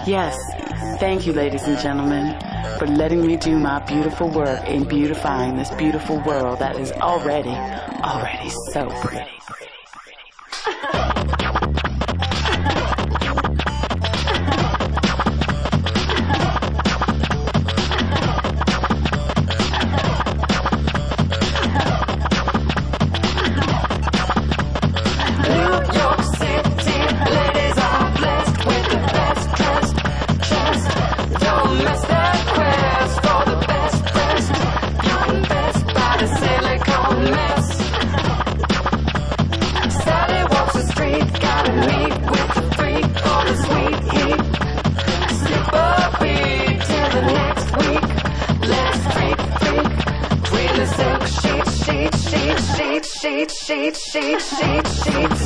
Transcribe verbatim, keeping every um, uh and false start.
Yes, thank you, ladies and gentlemen, for letting me do my beautiful work in beautifying this beautiful world that is already, already so pretty. Sheet, sheet, sheet, sheet, sheet, sheet.